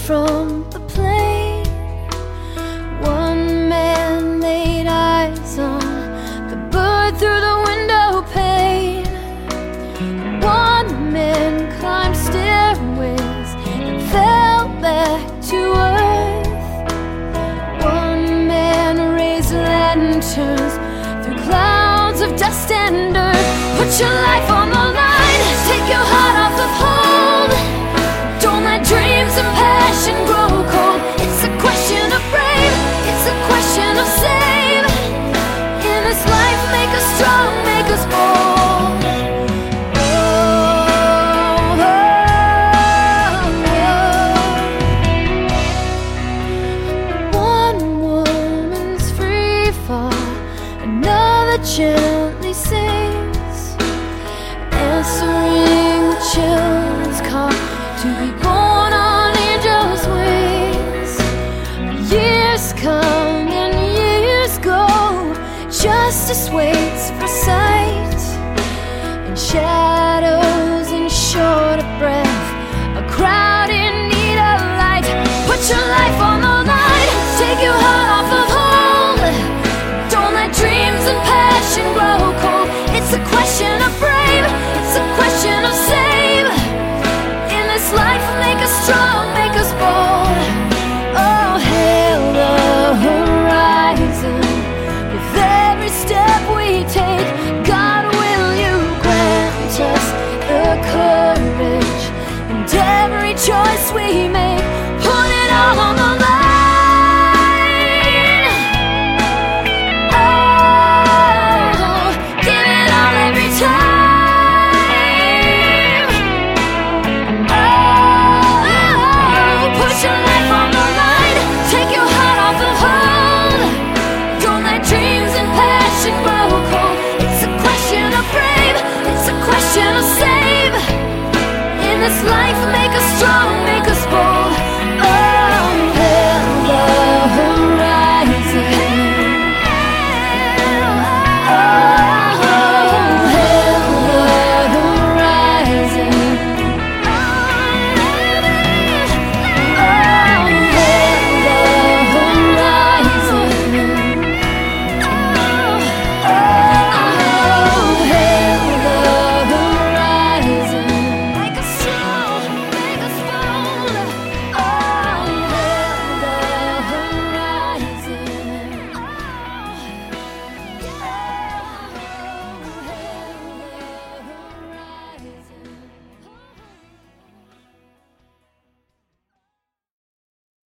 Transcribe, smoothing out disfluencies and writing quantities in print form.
from the plane. One man laid eyes on the bird through the window pane. One man climbed stairways and fell back to earth. One man raised lanterns through clouds of dust and dirt. Put your life on the line, take your heart off the hold. Don't let dreams and passion grow cold. It's a question of brave, it's a question of save. In this life, make us strong, make us bold. Oh, oh, oh. One woman's free fall, another gently sings, answering the children's call to be born on angels' wings. Years come and years go, justice waits for sight, in shadows and short of breath, a crowd in need of light. Put your life on the